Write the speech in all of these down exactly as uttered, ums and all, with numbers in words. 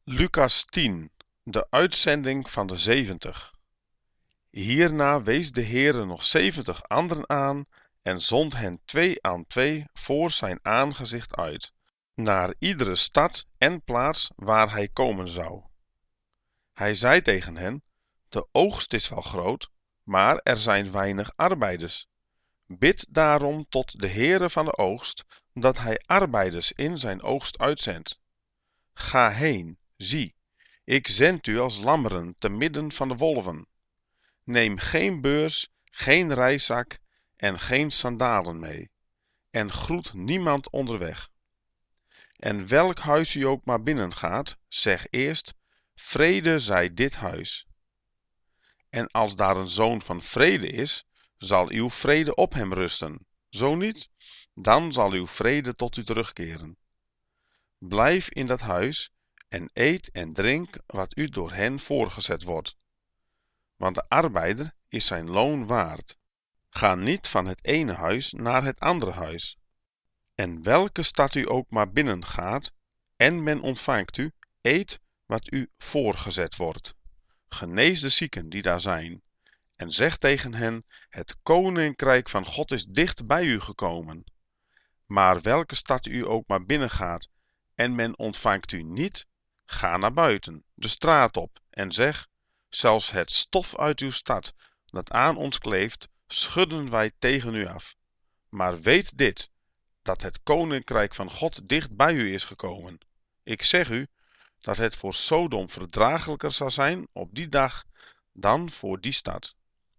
Lucas tien, de uitzending van de zeventig. Hierna wees de Heere nog zeventig anderen aan en zond hen twee aan twee voor zijn aangezicht uit, naar iedere stad en plaats waar hij komen zou. Hij zei tegen hen: de oogst is wel groot, maar er zijn weinig arbeiders. Bid daarom tot de Heere van de oogst, dat hij arbeiders in zijn oogst uitzendt. Ga heen, zie, ik zend u als lammeren te midden van de wolven. Neem geen beurs, geen reiszak en geen sandalen mee, en groet niemand onderweg. En welk huis u ook maar binnengaat, zeg eerst: vrede zij dit huis. En als daar een zoon van vrede is, zal uw vrede op hem rusten. Zo niet, dan zal uw vrede tot u terugkeren. Blijf in dat huis en eet en drink wat u door hen voorgezet wordt. Want de arbeider is zijn loon waard. Ga niet van het ene huis naar het andere huis. En welke stad u ook maar binnengaat, en men ontvangt u, eet wat u voorgezet wordt. Genees de zieken die daar zijn, en zeg tegen hen: het koninkrijk van God is dicht bij u gekomen. Maar welke stad u ook maar binnengaat, en men ontvangt u niet, ga naar buiten, de straat op, en zeg: zelfs het stof uit uw stad, dat aan ons kleeft, schudden wij tegen u af. Maar weet dit, dat het koninkrijk van God dicht bij u is gekomen. Ik zeg u, dat het voor Sodom verdraaglijker zal zijn op die dag, dan voor die stad.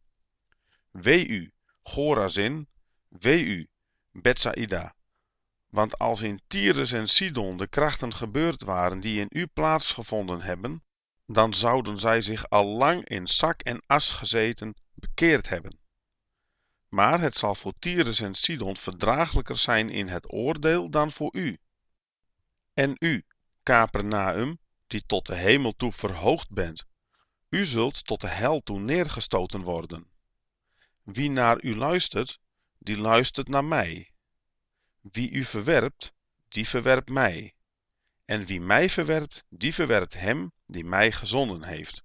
Wee u, Chorazin, wee u, Betsaïda. Want als in Tyrus en Sidon de krachten gebeurd waren die in u plaatsgevonden hebben, dan zouden zij zich al lang in zak en as gezeten bekeerd hebben. Maar het zal voor Tyrus en Sidon verdraaglijker zijn in het oordeel dan voor u. En u, Capernaum, die tot de hemel toe verhoogd bent, u zult tot de hel toe neergestoten worden. Wie naar u luistert, die luistert naar mij. Wie u verwerpt, die verwerpt mij. En wie mij verwerpt, die verwerpt hem die mij gezonden heeft.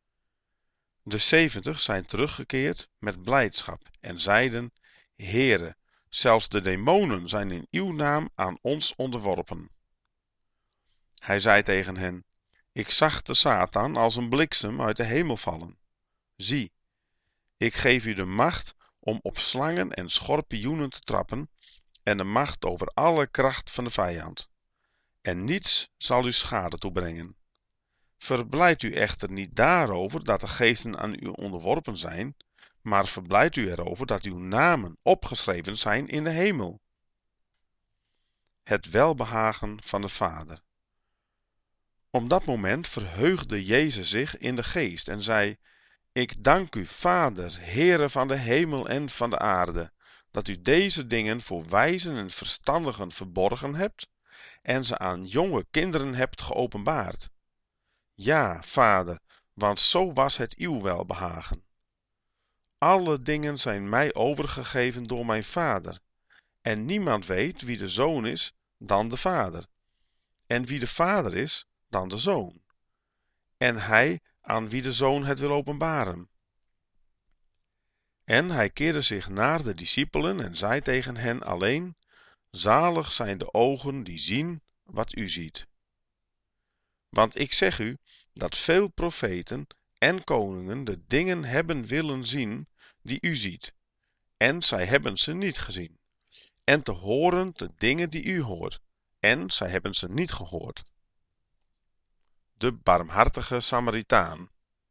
De zeventig zijn teruggekeerd met blijdschap en zeiden: Heere, zelfs de demonen zijn in uw naam aan ons onderworpen. Hij zei tegen hen: ik zag de Satan als een bliksem uit de hemel vallen. Zie, ik geef u de macht om op slangen en schorpioenen te trappen en de macht over alle kracht van de vijand. En niets zal u schade toebrengen. Verblijd u echter niet daarover dat de geesten aan u onderworpen zijn, maar verblijd u erover dat uw namen opgeschreven zijn in de hemel. Het welbehagen van de Vader. Op dat moment verheugde Jezus zich in de geest en zei: ik dank u, Vader, Heere van de hemel en van de aarde, dat u deze dingen voor wijzen en verstandigen verborgen hebt en ze aan jonge kinderen hebt geopenbaard. Ja, Vader, want zo was het uw welbehagen. Alle dingen zijn mij overgegeven door mijn Vader, en niemand weet wie de Zoon is dan de Vader, en wie de Vader is dan de Zoon, en hij aan wie de Zoon het wil openbaren. En hij keerde zich naar de discipelen en zei tegen hen alleen: zalig zijn de ogen die zien wat u ziet. Want ik zeg u dat veel profeten en koningen de dingen hebben willen zien die u ziet, en zij hebben ze niet gezien, en te horen de dingen die u hoort, en zij hebben ze niet gehoord. De barmhartige Samaritaan.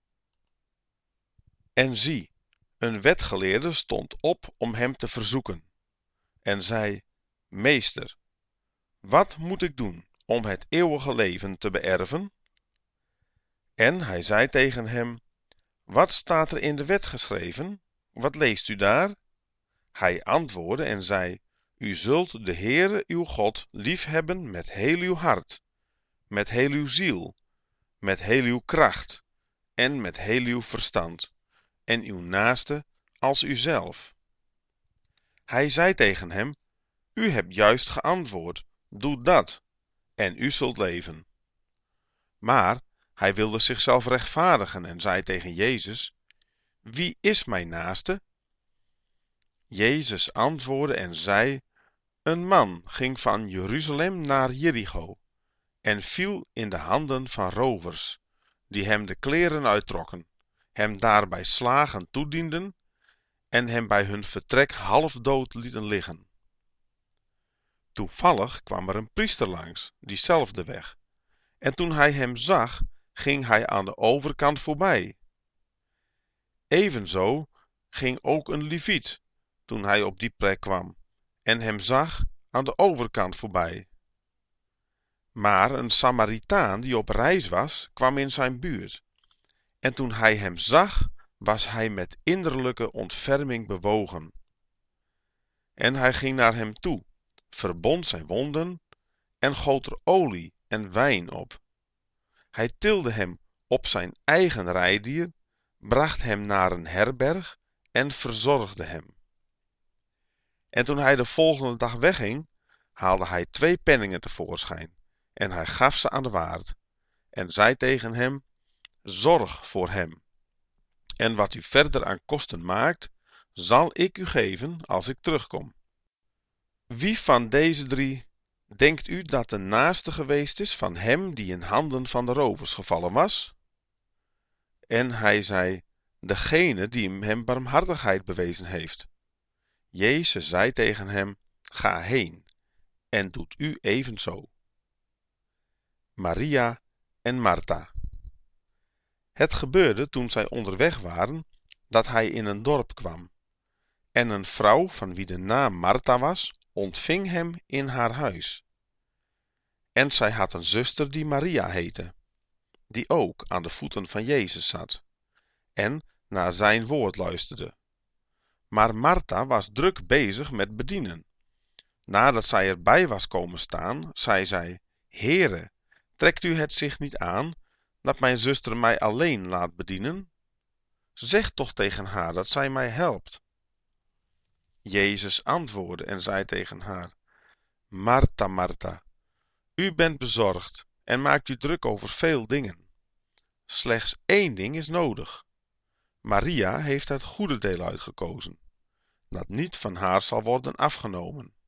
En zie, een wetgeleerde stond op om hem te verzoeken, en zei: Meester, wat moet ik doen om het eeuwige leven te beërven? En hij zei tegen hem: wat staat er in de wet geschreven? Wat leest u daar? Hij antwoordde en zei: u zult de Heere uw God liefhebben met heel uw hart, met heel uw ziel, met heel uw kracht en met heel uw verstand, en uw naaste als uzelf. Hij zei tegen hem: u hebt juist geantwoord, doe dat, en u zult leven. Maar hij wilde zichzelf rechtvaardigen en zei tegen Jezus: Wie is mijn naaste? Jezus antwoordde en zei: Een man ging van Jeruzalem naar Jericho en viel in de handen van rovers, die hem de kleren uittrokken, hem daarbij slagen toedienden en hem bij hun vertrek half dood lieten liggen. Toevallig kwam er een priester langs, diezelfde weg, en toen hij hem zag, ging hij aan de overkant voorbij. Evenzo ging ook een leviet, toen hij op die plek kwam, en hem zag, aan de overkant voorbij. Maar een Samaritaan die op reis was, kwam in zijn buurt, en toen hij hem zag, was hij met innerlijke ontferming bewogen. En hij ging naar hem toe, verbond zijn wonden en goot er olie en wijn op. Hij tilde hem op zijn eigen rijdier, bracht hem naar een herberg en verzorgde hem. En toen hij de volgende dag wegging, haalde hij twee penningen tevoorschijn en hij gaf ze aan de waard en zei tegen hem: Zorg voor hem, en wat u verder aan kosten maakt, zal ik u geven als ik terugkom. Wie van deze drie denkt u dat de naaste geweest is van hem die in handen van de rovers gevallen was? En hij zei: Degene die hem barmhartigheid bewezen heeft. Jezus zei tegen hem: Ga heen en doet u evenzo. Maria en Martha. Het gebeurde toen zij onderweg waren, dat hij in een dorp kwam. En een vrouw van wie de naam Martha was, ontving hem in haar huis. En zij had een zuster die Maria heette, die ook aan de voeten van Jezus zat, en naar zijn woord luisterde. Maar Martha was druk bezig met bedienen. Nadat zij erbij was komen staan, zei zij: Heere, trekt u het zich niet aan, dat mijn zuster mij alleen laat bedienen? Zeg toch tegen haar dat zij mij helpt. Jezus antwoordde en zei tegen haar: Martha, Martha, u bent bezorgd en maakt u druk over veel dingen. Slechts één ding is nodig. Maria heeft het goede deel uitgekozen, dat niet van haar zal worden afgenomen.